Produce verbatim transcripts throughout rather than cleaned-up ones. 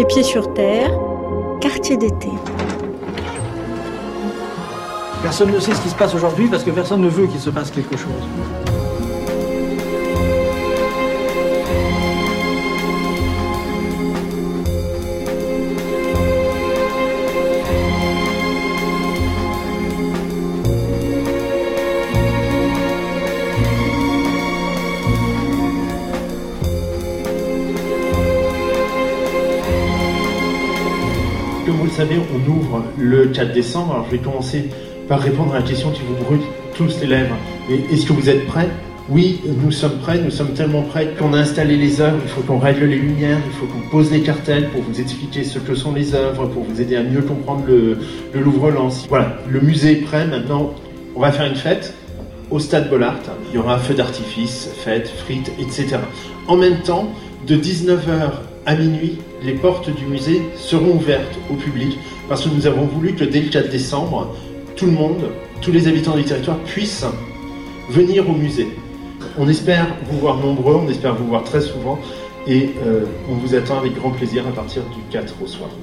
Les pieds sur terre, quartier d'été. Personne ne sait ce qui se passe aujourd'hui parce que personne ne veut qu'il se passe quelque chose. Comme vous le savez, on ouvre le quatre décembre. Alors je vais commencer par répondre à la question qui vous brûle tous les lèvres. Et est-ce que vous êtes prêts ? Oui, nous sommes prêts, nous sommes tellement prêts qu'on a installé les œuvres, il faut qu'on règle les lumières, il faut qu'on pose les cartels pour vous expliquer ce que sont les œuvres, pour vous aider à mieux comprendre le, le Louvre-Lens. Voilà, le musée est prêt, maintenant on va faire une fête au Stade Bollaert. Il y aura feux d'artifice, fêtes, frites, et cetera. En même temps, de dix-neuf heures à minuit, les portes du musée seront ouvertes au public parce que nous avons voulu que dès le quatre décembre, tout le monde, tous les habitants du territoire puissent venir au musée. On espère vous voir nombreux, on espère vous voir très souvent et euh, on vous attend avec grand plaisir à partir du quatre au soir.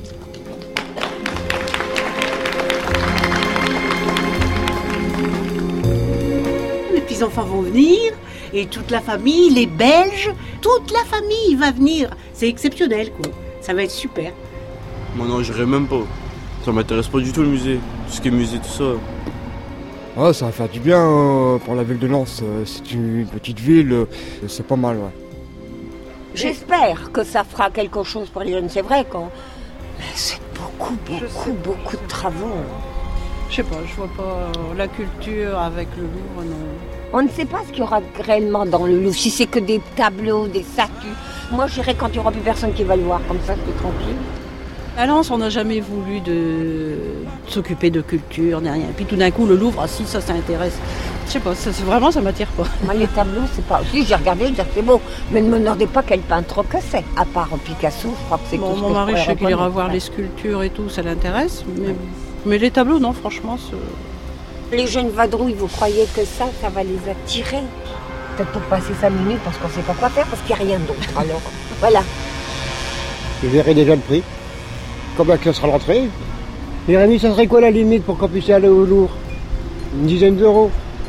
Les petits-enfants vont venir et toute la famille, les Belges, toute la famille va venir. C'est exceptionnel, quoi. Ça va être super. Moi non, j'irai même pas. Ça m'intéresse pas du tout le musée. Tout ce qui est musée, tout ça. Ah, ça va faire du bien euh, pour la ville de Lens. Euh, c'est une petite ville, euh, c'est pas mal, ouais. J'espère que ça fera quelque chose pour les jeunes, c'est vrai, quand. Mais c'est beaucoup, beaucoup, beaucoup de travaux. Je sais pas, je vois pas la culture avec le Louvre, non. On ne sait pas ce qu'il y aura réellement dans le Louvre, si c'est que des tableaux, des statues. Moi, j'irai quand il n'y aura plus personne qui va le voir, comme ça, c'est tranquille. À Lens, on n'a jamais voulu de s'occuper de culture, ni rien. Et puis tout d'un coup, le Louvre, ah si, ça, ça intéresse. Je sais pas, ça, vraiment, ça m'attire pas. Moi, les tableaux, c'est pas... Si, j'ai regardé, je disais, c'est beau. Mais ne me demandez pas quel peintre que c'est. À part Picasso, je crois que c'est bon, tout mon ce mari, que je sais qu'il ira reconnaître. voir les sculptures et tout, ça l'intéresse. Mais, Ouais. mais les tableaux, non, franchement, c'est... Les jeunes vadrouilles, vous croyez que ça, ça va les attirer? Peut-être pour passer cinq minutes parce qu'on ne sait pas quoi faire, parce qu'il n'y a rien d'autre. Alors, voilà. Je verrai déjà le prix. Combien que sera l'entrée? Les amis, ça serait quoi la limite pour qu'on puisse aller au Louvre? Une dizaine d'euros.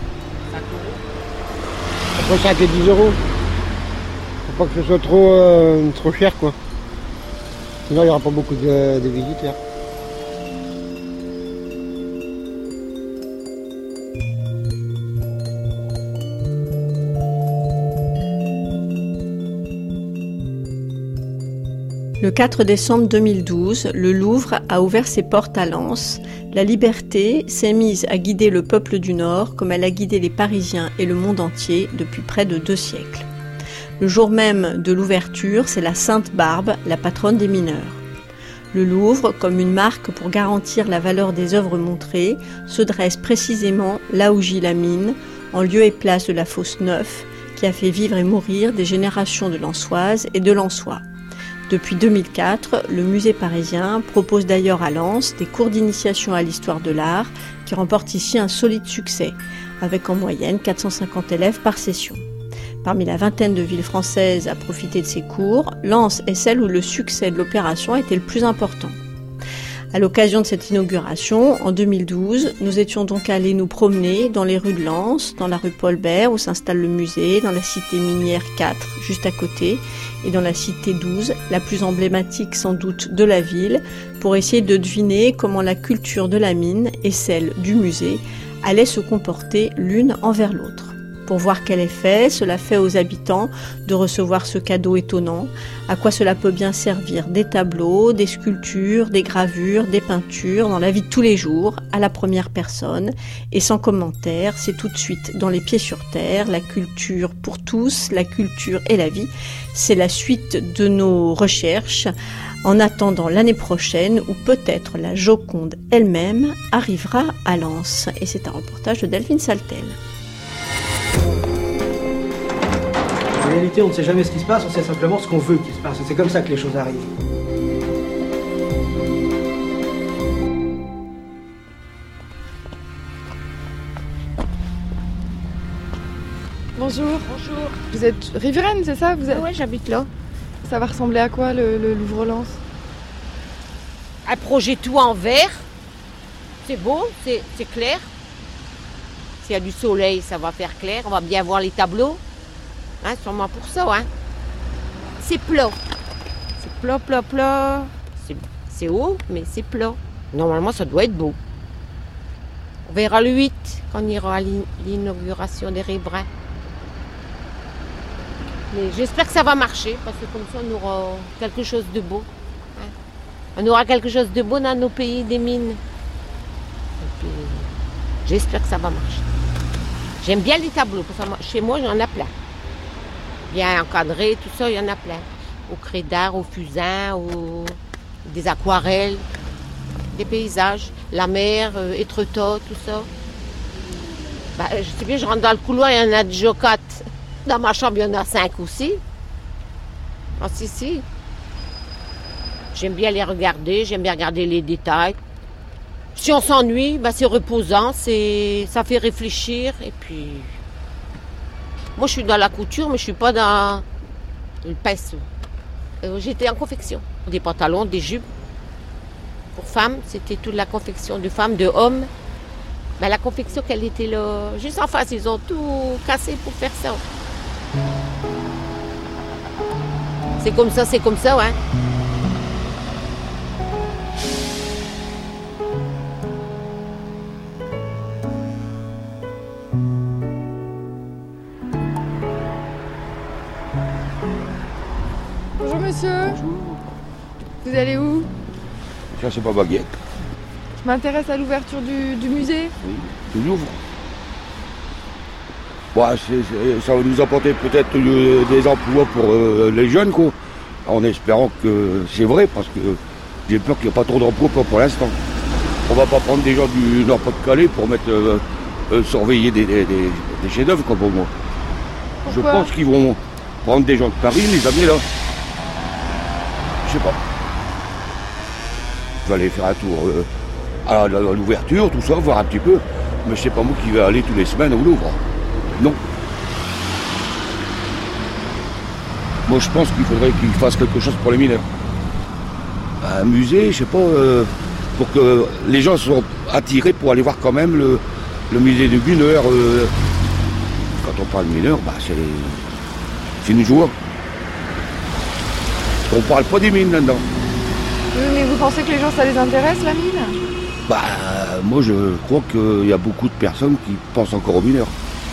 Entre cinq et dix euros. Faut pas que ce soit trop, euh, trop cher, quoi. Sinon, il n'y aura pas beaucoup de, de visiteurs. Le quatre décembre deux mille douze, le Louvre a ouvert ses portes à Lens. La liberté s'est mise à guider le peuple du Nord comme elle a guidé les Parisiens et le monde entier depuis près de deux siècles. Le jour même de l'ouverture, c'est la Sainte Barbe, la patronne des mineurs. Le Louvre, comme une marque pour garantir la valeur des œuvres montrées, se dresse précisément là où gît la mine, en lieu et place de la Fosse Neuf, qui a fait vivre et mourir des générations de Lensoises et de Lensois. Depuis deux mille quatre, le musée parisien propose d'ailleurs à Lens des cours d'initiation à l'histoire de l'art qui remportent ici un solide succès, avec en moyenne quatre cent cinquante élèves par session. Parmi la vingtaine de villes françaises à profiter de ces cours, Lens est celle où le succès de l'opération a été le plus important. À l'occasion de cette inauguration, en deux mille douze, nous étions donc allés nous promener dans les rues de Lens, dans la rue Paul Bert où s'installe le musée, dans la cité minière quatre, juste à côté, et dans la cité douze, la plus emblématique sans doute de la ville, pour essayer de deviner comment la culture de la mine et celle du musée allaient se comporter l'une envers l'autre. Pour voir quel effet cela fait aux habitants de recevoir ce cadeau étonnant, à quoi cela peut bien servir des tableaux, des sculptures, des gravures, des peintures, dans la vie de tous les jours, à la première personne, et sans commentaire, c'est tout de suite dans les pieds sur terre, la culture pour tous, la culture et la vie, c'est la suite de nos recherches, en attendant l'année prochaine où peut-être la Joconde elle-même arrivera à Lens. Et c'est un reportage de Delphine Saltel. En réalité, on ne sait jamais ce qui se passe, on sait simplement ce qu'on veut qu'il se passe. Et c'est comme ça que les choses arrivent. Bonjour. Bonjour. Vous êtes riveraine, c'est ça? Vous êtes... Oui, j'habite là. Ça va ressembler à quoi le, le Louvre-Lens? un projet tout en vert. C'est beau, c'est, c'est clair. S'il y a du soleil, ça va faire clair. On va bien voir les tableaux. Hein, sûrement pour ça. Hein. C'est plat. C'est plat, plat, plat. C'est, c'est haut, mais c'est plat. Normalement, ça doit être beau. On verra le huit, quand on ira à l'inauguration des riverains. Mais j'espère que ça va marcher, parce que comme ça, on aura quelque chose de beau. Hein. On aura quelque chose de beau dans nos pays des mines. Et puis, j'espère que ça va marcher. J'aime bien les tableaux, parce que chez moi, il y en a plein. Bien encadré, tout ça, il y en a plein. Au crédart, au fusain, au... des aquarelles, des paysages, la mer, euh, Étretat, tout ça. Bah, je sais bien, je rentre dans le couloir, il y en a déjà quatre. Dans ma chambre, il y en a cinq aussi. Ah, si, si. J'aime bien les regarder, j'aime bien regarder les détails. Si on s'ennuie, bah, c'est reposant, c'est... ça fait réfléchir. Et puis, moi, je suis dans la couture, mais je ne suis pas dans le pinceau. Euh, j'étais en confection. Des pantalons, des jupes. Pour femmes, c'était toute la confection de femmes, de hommes. Ben, la confection qu'elle était là, juste en face, ils ont tout cassé pour faire ça. C'est comme ça, c'est comme ça, hein. Bonjour monsieur. Bonjour. Vous allez où? Ça, c'est pas Baguette. Je m'intéresse à l'ouverture du, du musée. Oui, tu l'ouvres. Bon, c'est, c'est, ça va nous apporter peut-être euh, des emplois pour euh, les jeunes, quoi. En espérant que c'est vrai, parce que j'ai peur qu'il n'y ait pas trop d'emplois pour, pour l'instant. On va pas prendre des gens du Nord-Pas-de-Calais pour mettre euh, euh, surveiller des, des, des, des chefs-d'œuvre, comme pour moi. Pourquoi? Je pense qu'ils vont prendre des gens de Paris, les amener là. Je sais pas. Je vais aller faire un tour euh, à, la, à l'ouverture, tout ça, voir un petit peu. Mais c'est pas moi qui vais aller tous les semaines au Louvre. Non. Moi, je pense qu'il faudrait qu'ils fassent quelque chose pour les mineurs. Un musée, je sais pas, euh, pour que les gens soient attirés pour aller voir quand même le, le musée des mineurs. Euh, quand on parle de mineurs, bah, c'est, c'est une joie. On parle pas des mines là-dedans. Oui, mais vous pensez que les gens, ça les intéresse, la mine? Bah, moi, je crois qu'il y a beaucoup de personnes qui pensent encore aux mineurs.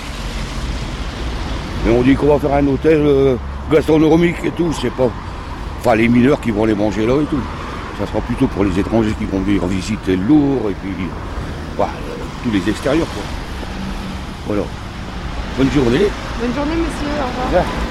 Mais on dit qu'on va faire un hôtel euh, gastronomique et tout, je sais pas. Enfin, les mineurs qui vont les manger là et tout. Ça sera plutôt pour les étrangers qui vont venir visiter le Louvre et puis bah, tous les extérieurs, quoi. Voilà. Bonne journée. Bonne journée, monsieur. Au revoir. Ouais.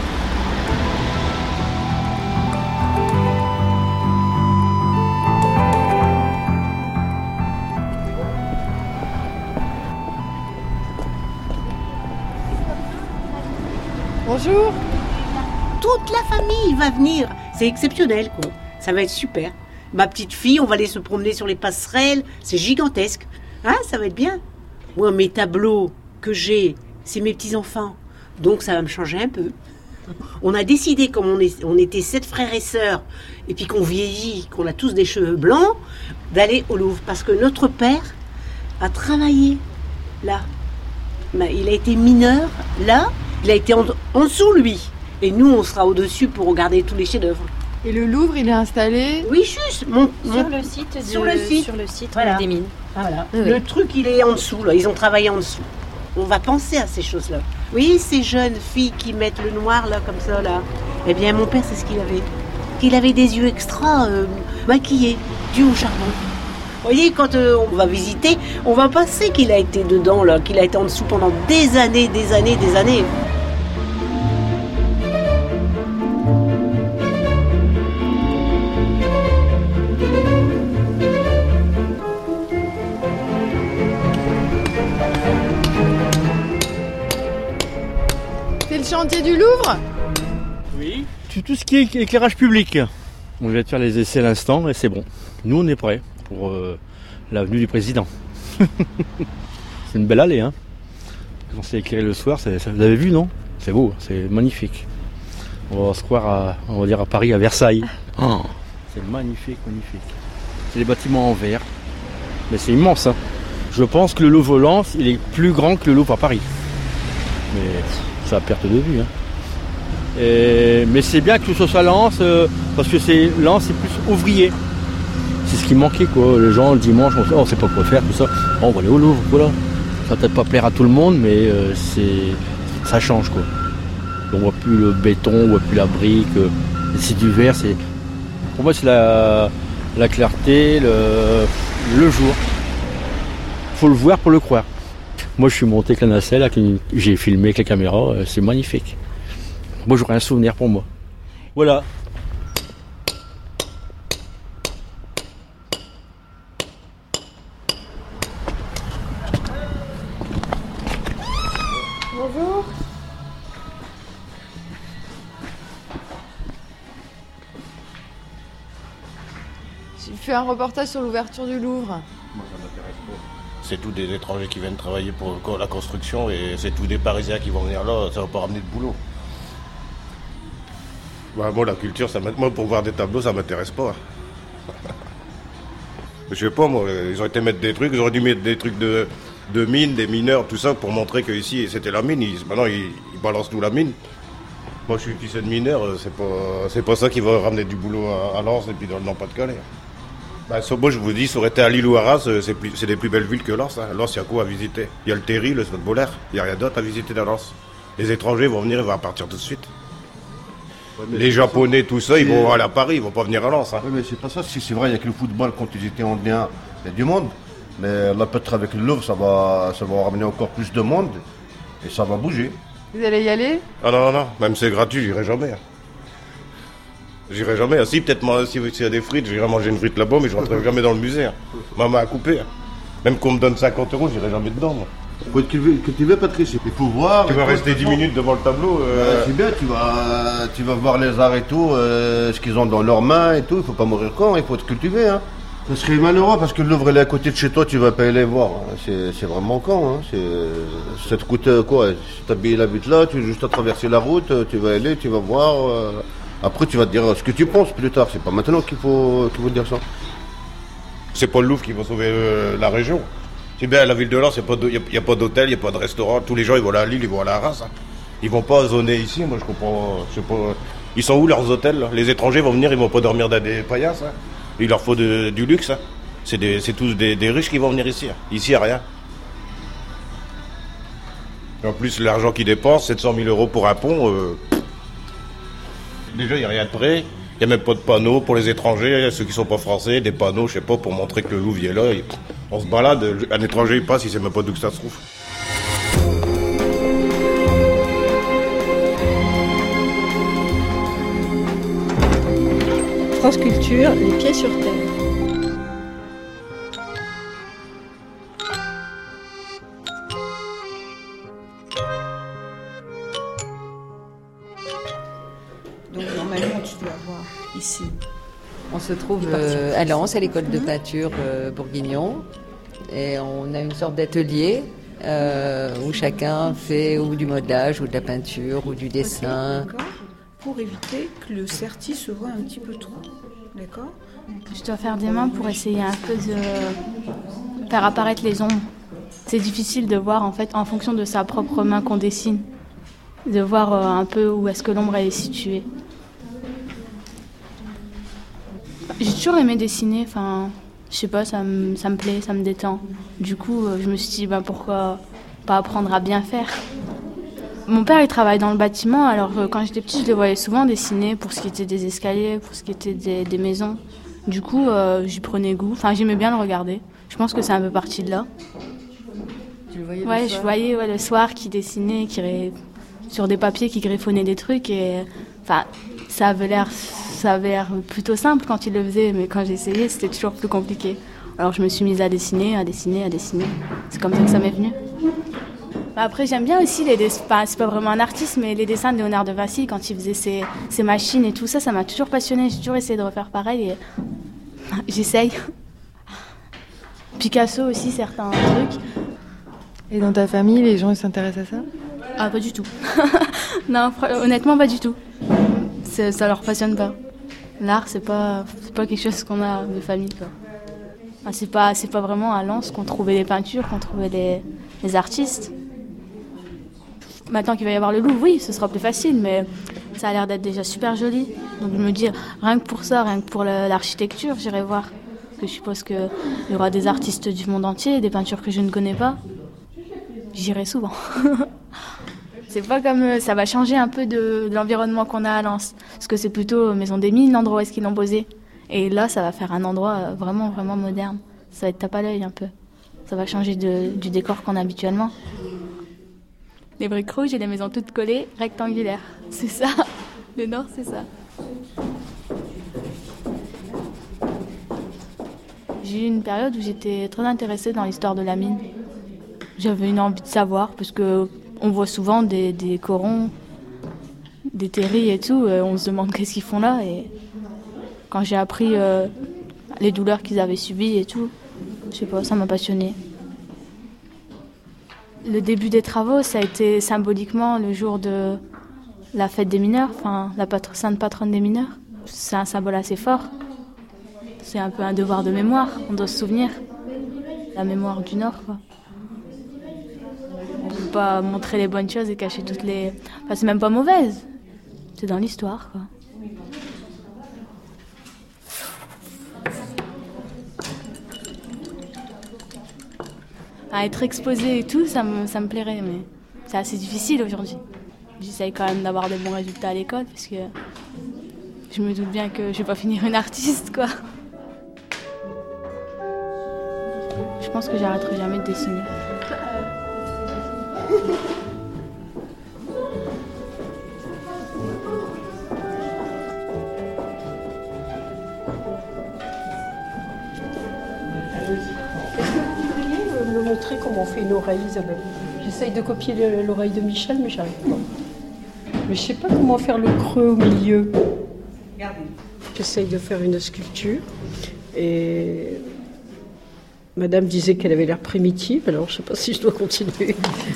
Bonjour. Toute la famille va venir. C'est exceptionnel, quoi. Ça va être super. Ma petite fille, on va aller se promener sur les passerelles. C'est gigantesque. Hein, ça va être bien. Moi, mes tableaux que j'ai, c'est mes petits-enfants. Donc, ça va me changer un peu. On a décidé, comme on, est, on était sept frères et sœurs, et puis qu'on vieillit, qu'on a tous des cheveux blancs, d'aller au Louvre. Parce que notre père a travaillé là. Il a été mineur là. Il a été en, en dessous, lui. Et nous, on sera au-dessus pour regarder tous les chefs-d'œuvre. Et le Louvre, il est installé... Oui, juste. Mon, mon... Sur le site, de, sur le site, sur le site voilà. des mines. Voilà. Oui. Le truc, il est en dessous, là. Ils ont travaillé en dessous. On va penser à ces choses-là. Oui, ces jeunes filles qui mettent le noir, là, comme ça, là. Eh bien, mon père, c'est ce qu'il avait. Il avait des yeux extra euh, maquillés, dus au charbon. Vous voyez, quand euh, on va visiter, on va penser qu'il a été dedans, là, qu'il a été en dessous pendant des années, des années, des années. C'est le chantier du Louvre? Oui. Tout ce qui est éclairage public. On vient de faire les essais à l'instant et c'est bon. Nous, on est prêts pour euh, l'avenue du président. C'est une belle allée, hein. On s'est éclairé le soir, c'est, ça, vous avez vu, non? C'est beau, c'est magnifique. On va se croire à, on va dire à Paris, à Versailles. Oh, c'est magnifique, magnifique. c'est des bâtiments en verre. Mais c'est immense. Hein. Je pense que le Louvre Lens, il est plus grand que le Louvre à Paris. Mais c'est à perte de vue. Hein. Et, mais c'est bien que ce soit Lens, euh, parce que c'est, Lens, c'est plus ouvrier. C'est ce qui manquait, quoi. Les gens, le dimanche, on ne sait pas quoi faire, tout ça. Oh, on va aller au Louvre, voilà. Ça va peut-être pas plaire à tout le monde, mais euh, c'est, ça change, quoi. On ne voit plus le béton, on ne voit plus la brique. Euh, c'est du verre, c'est... Pour moi, c'est la, la clarté, le, le jour. Faut le voir pour le croire. Moi, je suis monté avec la nacelle, avec une... j'ai filmé avec la caméra, c'est magnifique. Moi, j'aurais un souvenir pour moi. Voilà. Bonjour. J'ai fait un reportage sur l'ouverture du Louvre. Moi, ça m'intéresse pas. C'est tous des étrangers qui viennent travailler pour la construction et c'est tous des Parisiens qui vont venir là, ça va pas ramener de boulot. Bah, moi, la culture, ça moi, pour voir des tableaux, ça m'intéresse pas. Je sais pas, moi, ils auraient été mettre des trucs, ils auraient dû mettre des trucs de, de mines, des mineurs, tout ça, pour montrer qu'ici, c'était la mine. Ils, maintenant, ils, ils balancent tout la mine. Moi, je suis fils de mineur, c'est pas, c'est pas ça qui va ramener du boulot à, à Lens et puis dans le Pas-de-Calais. Bah, ça, moi, je vous dis, ça aurait été à Lille ou à Arras, c'est, plus, c'est des plus belles villes que Lens. Hein. Lens, il y a quoi à visiter? Il y a le Terry, le Stade Bollaert, il n'y a rien d'autre à visiter dans Lens. Les étrangers vont venir, ils vont partir tout de suite. Ouais, les Japonais, tout ça, ils vont aller à Paris, ils vont pas venir à Lens. Hein. Oui, mais c'est pas ça. Si c'est vrai, il y a que le football, quand ils étaient en lien, il y a du monde. Mais là, peut-être avec le Louvre, ça va, ça va ramener encore plus de monde et ça va bouger. Vous allez y aller? Ah non, non, non, même si c'est gratuit, j'irai jamais. Hein. J'irai jamais. Ah, si, peut-être moi, s'il y a des frites, j'irai manger une frite là-bas, mais je rentrerai jamais dans le musée. Hein. Maman a coupé. Hein. Même qu'on me donne cinquante euros, j'irai jamais dedans. Moi. Faut être cultivé, Patrice. Il faut voir. Tu vas rester dix minutes devant le tableau. Euh... Ouais, c'est bien, tu vas, tu vas voir les arts et tout, euh, ce qu'ils ont dans leurs mains et tout. Il faut pas mourir quand, il faut être cultivé. Hein. Ce serait malheureux parce que le Louvre est à côté de chez toi, tu vas pas aller voir. C'est, c'est vraiment con. Hein. C'est, ça te coûte quoi? Si tu habilles la vite là, tu as juste à traverser la route, tu vas aller, tu vas voir. Euh... Après, tu vas te dire ce que tu penses plus tard. C'est pas maintenant qu'il faut, qu'il faut dire ça. C'est pas le Louvre qui va sauver euh, la région. C'est bien, la ville de Lens, il n'y a, a pas d'hôtel, il n'y a pas de restaurant. Tous les gens, ils vont aller à Lille, ils vont aller à Arras. Hein. Ils vont pas zoner ici, moi je comprends. Je sais pas. Ils sont où leurs hôtels là? Les étrangers vont venir, ils vont pas dormir dans des paillasses. Hein. Il leur faut de, du luxe. Hein. C'est, des, c'est tous des, des riches qui vont venir ici. Hein. Ici, il n'y a rien. Et en plus, l'argent qu'ils dépensent, sept cent mille euros pour un pont. Euh... Déjà, il n'y a rien de prêt. Il n'y a même pas de panneaux pour les étrangers, ceux qui ne sont pas français, des panneaux, je sais pas, pour montrer que le Louvre est là. On se balade, un étranger il passe, il sait même pas d'où que ça se trouve. France Culture, les pieds sur terre. Donc normalement tu dois avoir ici. On se trouve euh, à Lens, à l'école de peinture euh, Bourguignon. Et on a une sorte d'atelier euh, où chacun fait ou du modelage, ou de la peinture, ou du dessin. Okay, pour éviter que le certi se voit un petit peu trop. D'accord? Je dois faire des mains pour essayer un peu de faire apparaître les ombres. C'est difficile de voir en fait en fonction de sa propre main qu'on dessine. De voir euh, un peu où est-ce que l'ombre est située. J'ai toujours aimé dessiner, enfin, je sais pas, ça me, ça me plaît, ça me détend. Du coup, euh, je me suis dit, bah, pourquoi pas apprendre à bien faire. Mon père, il travaille dans le bâtiment, alors euh, quand j'étais petite, je le voyais souvent dessiner pour ce qui était des escaliers, pour ce qui était des, des maisons. Du coup, euh, j'y prenais goût, enfin, j'aimais bien le regarder. Je pense que c'est un peu parti de là. Tu le voyais Ouais, le je soir voyais ouais, le soir qui dessinait, qui ré... sur des papiers, qui griffonnait des trucs, et enfin, ça avait l'air... Ça avait l'air plutôt simple quand il le faisait, mais quand j'essayais, c'était toujours plus compliqué. Alors je me suis mise à dessiner, à dessiner, à dessiner. C'est comme ça que ça m'est venu. Après, j'aime bien aussi les dessins. Enfin, c'est pas vraiment un artiste, mais les dessins de Léonard de Vinci, quand il faisait ses, ses machines et tout ça, ça m'a toujours passionnée. J'ai toujours essayé de refaire pareil et j'essaye. Picasso aussi, certains trucs. Et dans ta famille, les gens ils s'intéressent à ça? Ah, pas du tout. Non, honnêtement, pas du tout. C'est, ça leur passionne pas. L'art, c'est pas, c'est pas quelque chose qu'on a de famille, quoi. Enfin, c'est pas, c'est pas vraiment à Lens qu'on trouvait les peintures, qu'on trouvait les, les artistes. Maintenant qu'il va y avoir le Louvre, oui, ce sera plus facile, mais ça a l'air d'être déjà super joli. Donc je me dis, rien que pour ça, rien que pour le, l'architecture, j'irai voir. Parce que je suppose qu'il y aura des artistes du monde entier, des peintures que je ne connais pas. J'irai souvent. C'est pas comme ça va changer un peu de, de l'environnement qu'on a à Lens, parce que c'est plutôt Maison des Mines, l'endroit où est-ce qu'ils l'ont posé. Et là, ça va faire un endroit vraiment, vraiment moderne. Ça va être tape à l'œil un peu. Ça va changer de, du décor qu'on a habituellement. Les briques rouges et les maisons toutes collées, rectangulaires. C'est ça. Le nord, c'est ça. J'ai eu une période où j'étais très intéressée dans l'histoire de la mine. J'avais une envie de savoir, parce que on voit souvent des, des corons, des terris et tout, et on se demande qu'est-ce qu'ils font là. Et quand j'ai appris euh, les douleurs qu'ils avaient subies et tout, je sais pas, ça m'a passionnée. Le début des travaux, ça a été symboliquement le jour de la fête des mineurs, enfin la patr- sainte patronne des mineurs. C'est un symbole assez fort. C'est un peu un devoir de mémoire, on doit se souvenir. La mémoire du Nord, quoi. On ne peut pas montrer les bonnes choses et cacher toutes les... Enfin, c'est même pas mauvaise. C'est dans l'histoire, quoi. À être exposé et tout, ça me, ça me plairait, mais c'est assez difficile aujourd'hui. J'essaye quand même d'avoir des bons résultats à l'école, parce que je me doute bien que je vais pas finir une artiste, quoi. Je pense que j'arrêterai jamais de dessiner. Me montrer comment on fait une oreille, Isabelle. J'essaye de copier l'oreille de Michel, mais j'arrive pas. Mais je sais pas comment faire le creux au milieu. J'essaye de faire une sculpture et Madame disait qu'elle avait l'air primitive, alors je sais pas si je dois continuer.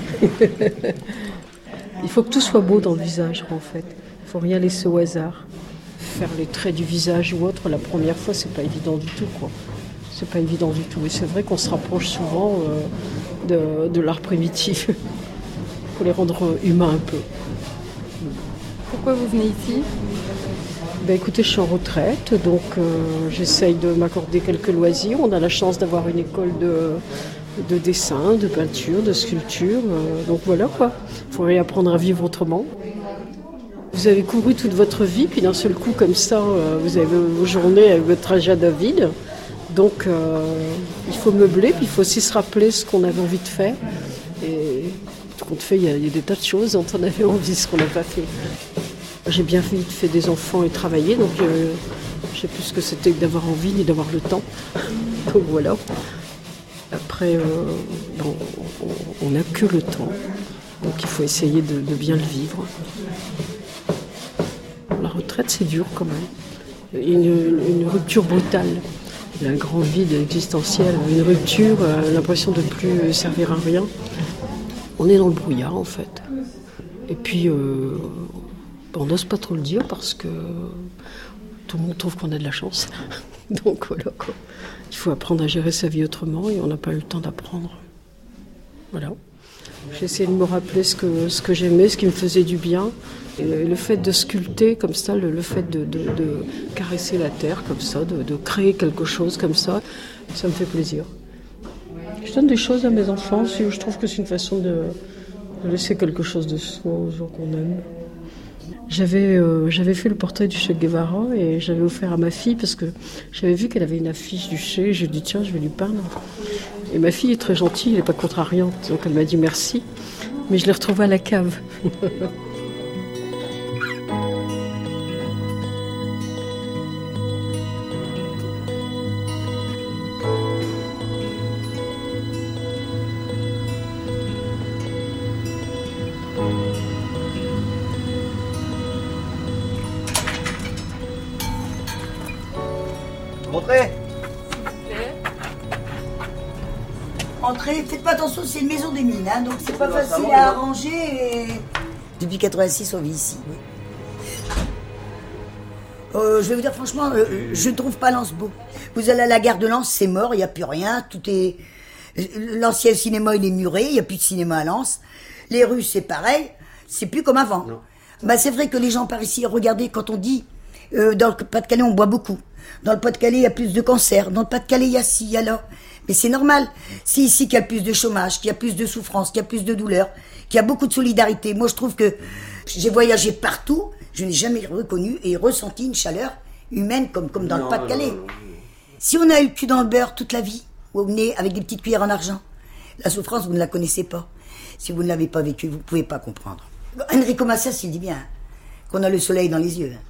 Il faut que tout soit beau dans le visage, en fait. Il faut rien laisser au hasard. Faire les traits du visage ou autre, la première fois, c'est pas évident du tout, quoi. C'est pas évident du tout. Et c'est vrai qu'on se rapproche souvent euh, de, de l'art primitif. Il faut les rendre humains un peu. Pourquoi vous venez ici ? Ben écoutez, je suis en retraite, donc euh, j'essaye de m'accorder quelques loisirs. On a la chance d'avoir une école de, de dessin, de peinture, de sculpture. Euh, donc voilà quoi. Il faut réapprendre à vivre autrement. Vous avez couru toute votre vie, puis d'un seul coup comme ça, euh, vous avez vos journées avec votre agenda vide. Donc euh, il faut meubler, puis il faut aussi se rappeler ce qu'on avait envie de faire. Et tout compte fait, il y, a, il y a des tas de choses dont on avait envie, ce qu'on n'a pas fait. J'ai bien vite fait des enfants et travailler, donc euh, je ne sais plus ce que c'était que d'avoir envie ni d'avoir le temps. Donc voilà. Après, euh, bon, on n'a que le temps, donc il faut essayer de, de bien le vivre. La retraite, c'est dur quand même. Une, une rupture brutale. Il y a un grand vide existentiel, une rupture, euh, l'impression de ne plus servir à rien. On est dans le brouillard en fait. Et puis, euh, on n'ose pas trop le dire parce que tout le monde trouve qu'on a de la chance. Donc voilà quoi. Il faut apprendre à gérer sa vie autrement et on n'a pas eu le temps d'apprendre. Voilà. J'ai essayé de me rappeler ce que, ce que j'aimais, ce qui me faisait du bien. Et le fait de sculpter comme ça, le, le fait de, de, de caresser la terre comme ça, de, de créer quelque chose comme ça, ça me fait plaisir. Je donne des choses à mes enfants, je trouve que c'est une façon de, de laisser quelque chose de soi aux gens qu'on aime. J'avais, euh, j'avais fait le portrait du Che Guevara et j'avais offert à ma fille parce que j'avais vu qu'elle avait une affiche du Che et je lui ai dit tiens, je vais lui peindre. Et ma fille est très gentille, elle n'est pas contrariante, donc elle m'a dit merci, mais je l'ai retrouvée à la cave. Entrez. Entrez, faites pas attention, c'est une maison des mines, hein, donc c'est pas Ça facile va, à arranger. Et... Depuis quatre-vingt-six, on vit ici. Oui. Euh, je vais vous dire franchement, euh, je ne trouve pas Lens beau. Vous allez à la gare de Lens, c'est mort, il n'y a plus rien, tout est... L'ancien cinéma, il est muré, il n'y a plus de cinéma à Lens. Les rues, c'est pareil, c'est plus comme avant. Bah, c'est vrai que les gens par ici, regardez, quand on dit, euh, dans le Pas-de-Calais, on boit beaucoup. Dans le Pas-de-Calais, il y a plus de cancers. Dans le Pas-de-Calais, il y a ci, il y a là. Mais c'est normal. C'est ici qu'il y a plus de chômage, qu'il y a plus de souffrance, qu'il y a plus de douleur, qu'il y a beaucoup de solidarité. Moi, je trouve que j'ai voyagé partout, je n'ai jamais reconnu et ressenti une chaleur humaine comme, comme dans non, le Pas-de-Calais. Non, non, non. Si on a eu le cul dans le beurre toute la vie, au nez avec des petites cuillères en argent, la souffrance, vous ne la connaissez pas. Si vous ne l'avez pas vécue, vous ne pouvez pas comprendre. Enrico Macias, il dit bien hein, qu'on a le soleil dans les yeux.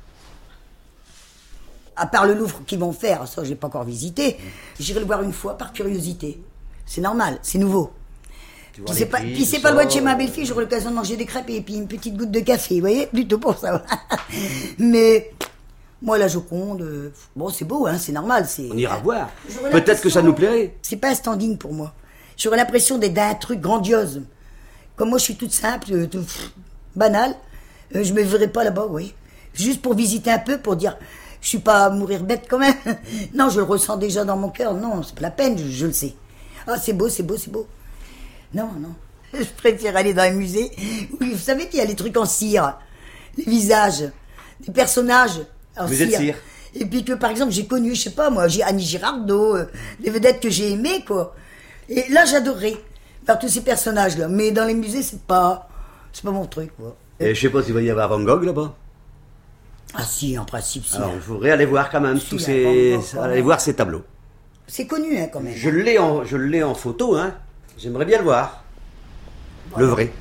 À part le Louvre qu'ils vont faire, ça, je n'ai pas encore visité, j'irai le voir une fois par curiosité. C'est normal, c'est nouveau. Puis c'est pas, puis c'est pas loin de chez ma belle-fille, j'aurai l'occasion de manger des crêpes et puis une petite goutte de café, vous voyez, plutôt pour ça. Mais moi, la Joconde, euh, bon, c'est beau, hein, c'est normal. C'est, on ira voir. Peut-être que ça nous plairait. C'est pas un standing pour moi. J'aurais l'impression d'être d'un truc grandiose. Comme moi, je suis toute simple, euh, tout, pff, banale, euh, je me verrais pas là-bas, oui. Juste pour visiter un peu, pour dire, je suis pas à mourir bête quand même. Non, je le ressens déjà dans mon cœur. Non, c'est pas la peine, je, je le sais. Ah, c'est beau, c'est beau, c'est beau. Non, non. Je préfère aller dans un musée où, vous savez qu'il y a les trucs en cire, les visages, les personnages en vous cire. Êtes cire. Et puis que, par exemple, j'ai connu, je sais pas moi, j'ai Annie Girardot, euh, des vedettes que j'ai aimées, quoi. Et là, j'adorerais faire tous ces personnages-là. Mais dans les musées, c'est pas, c'est pas mon truc, quoi. Et je sais pas s'il va y avoir Van Gogh là-bas. Ah si, en principe, si. Alors, il faudrait aller voir quand même si, tous ces, aller voir ces tableaux. C'est connu, hein, quand même. Je l'ai en, je l'ai en photo, hein. J'aimerais bien le voir. Voilà. Le vrai.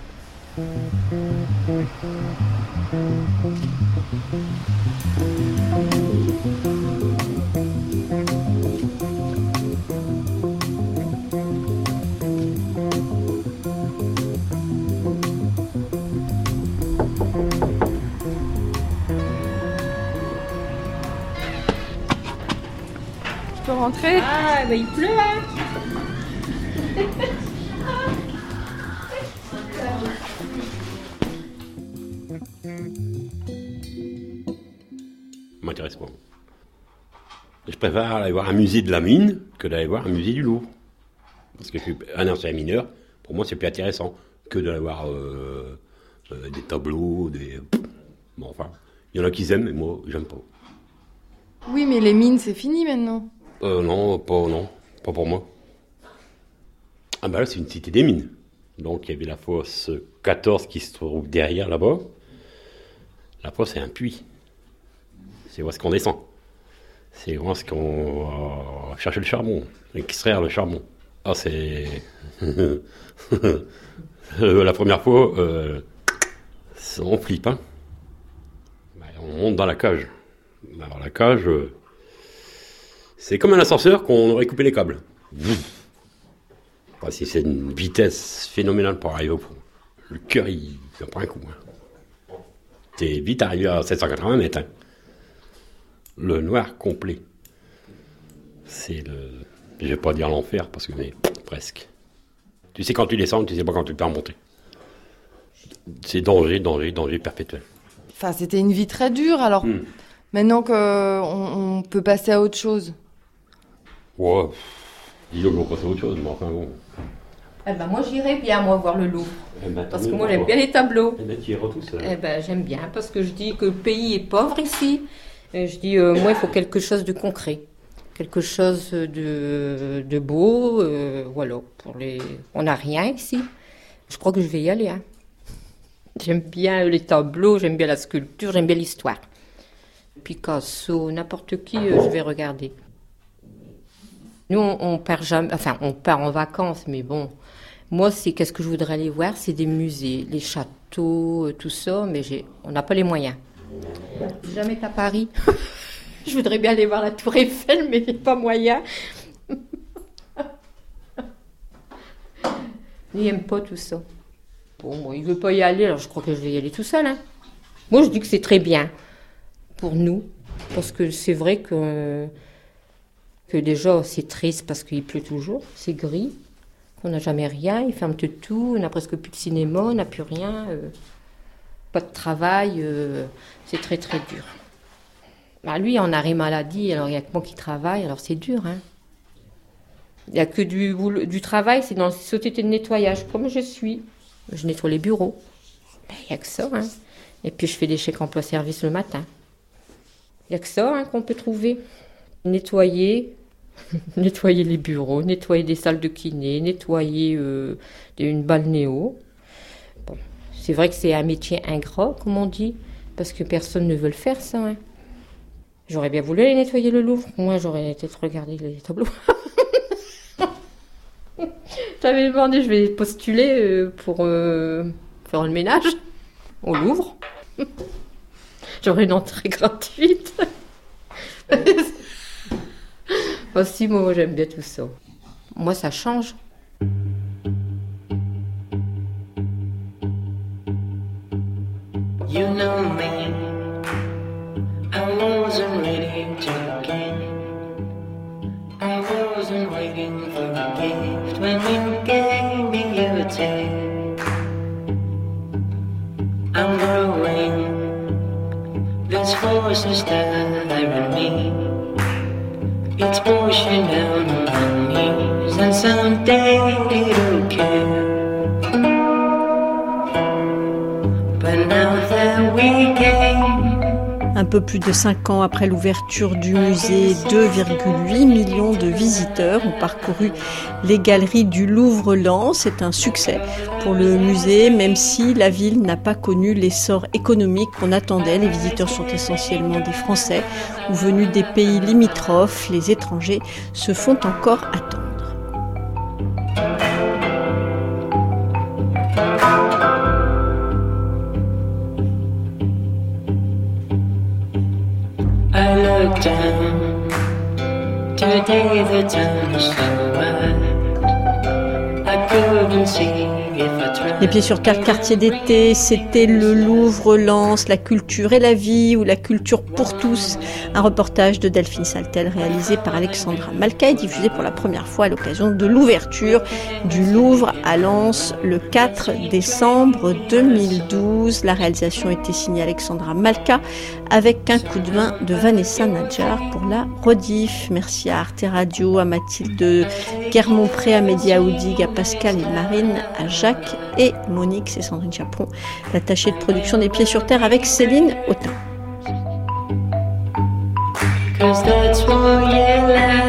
Je peux rentrer? Ah, bah il pleut, hein. M'intéresse pas. Je préfère aller voir un musée de la mine que d'aller voir un musée du Louvre. Parce que je suis un ancien mineur, pour moi c'est plus intéressant que d'aller voir euh, euh, des tableaux, des... Bon enfin, il y en a qui aiment, mais moi j'aime pas. Oui, mais les mines c'est fini maintenant. Euh, non, pas, non, pas pour moi. Ah ben là c'est une cité des mines. Donc il y avait la fosse quatorze qui se trouve derrière là-bas. La fosse c'est un puits. C'est où est-ce qu'on descend. C'est où est-ce qu'on va chercher le charbon, extraire le charbon. Ah c'est... la première fois, euh, on flippe, hein. On monte dans la cage. Alors la cage, euh, c'est comme un ascenseur qu'on aurait coupé les câbles. Enfin, si c'est une vitesse phénoménale pour arriver au fond. Le cœur, il en prend un coup. Hein. T'es vite arrivé à sept cent quatre-vingts mètres. Hein. Le noir complet. C'est le... Je vais pas dire l'enfer, parce que mais, presque. Tu sais quand tu descends, tu sais pas quand tu peux remonter. C'est danger, danger, danger perpétuel. Enfin, c'était une vie très dure, alors hmm. Maintenant qu'on on peut passer à autre chose. Ouais, disons qu'on va passer à autre chose, mais enfin bon. Eh ben moi j'irais bien moi voir le Louvre, eh ben, parce que moi j'aime bien les tableaux. Eh ben tu iras tout seul. Eh ben j'aime bien, parce que je dis que le pays est pauvre ici. Et je dis, euh, moi il faut quelque chose de concret. Quelque chose de, de beau, euh, voilà. Pour les... On n'a rien ici. Je crois que je vais y aller. Hein. J'aime bien les tableaux, j'aime bien la sculpture, j'aime bien l'histoire. Picasso, n'importe qui, euh, je vais regarder. Nous, on, on part jamais, enfin, on part en vacances, mais bon. Moi, c'est qu'est-ce que je voudrais aller voir, c'est des musées, les châteaux, tout ça, mais j'ai, on n'a pas les moyens. J'ai jamais été à Paris. Je voudrais bien aller voir la Tour Eiffel, mais il n'y a pas moyen. Il n'aime pas tout ça. Bon, moi, il ne veut pas y aller, alors je crois que je vais y aller tout seul. Hein. Moi, je dis que c'est très bien pour nous, parce que c'est vrai que, que déjà, c'est triste parce qu'il pleut toujours, c'est gris, qu'on n'a jamais rien, ils ferment tout, on n'a presque plus de cinéma, on n'a plus rien, euh, pas de travail, euh, c'est très très dur. Bah, lui, en arrêt maladie, alors il n'y a que moi qui travaille, alors c'est dur. Hein. Il n'y a que du, du travail, c'est dans la société de nettoyage, comme je suis. Je nettoie les bureaux. Il n'y a que ça. Hein. Et puis je fais des chèques emploi-service le matin. Il n'y a que ça hein, qu'on peut trouver. Nettoyer, nettoyer les bureaux, nettoyer des salles de kiné, nettoyer euh, une balnéo. Bon, c'est vrai que c'est un métier ingrat, comme on dit, parce que personne ne veut le faire, ça. Hein. J'aurais bien voulu aller nettoyer le Louvre. Moi, j'aurais peut-être regardé les tableaux. J'avais demandé, je vais postuler euh, pour euh, faire le ménage au Louvre. J'aurais une entrée gratuite. Aussi, moi, j'aime bien tout ça. Moi, ça change. You know me, I wasn't ready to begin. I wasn't waiting for a gift when you gave me your taste. I'm growing, this force is there in me. It's pushing down on my knees, and someday it'll kill. But now that we came. Un peu plus de cinq ans après l'ouverture du musée, deux virgule huit millions de visiteurs ont parcouru les galeries du Louvre-Lens. C'est un succès pour le musée, même si la ville n'a pas connu l'essor économique qu'on attendait. Les visiteurs sont essentiellement des Français ou venus des pays limitrophes. Les étrangers se font encore attendre. I look down, today the town is so wide. I couldn't see if I tried. Les Pieds sur Terre, quartier d'été, c'était le Louvre-Lens, la culture et la vie, ou la culture pour tous. Un reportage de Delphine Saltel réalisé par Alexandra Malka et diffusé pour la première fois à l'occasion de l'ouverture du Louvre à Lens le quatre décembre deux mille douze. La réalisation était signée Alexandra Malka avec un coup de main de Vanessa Nadjar pour la rediff. Merci à Arte Radio, à Mathilde Guermont-Pré, à Mehdi Aoudig, à Pascal et Marine, à Jacques et Monique, c'est Sandrine Chaperon, l'attachée de production des Pieds sur Terre avec Céline Autain. 'Cause that's what you like.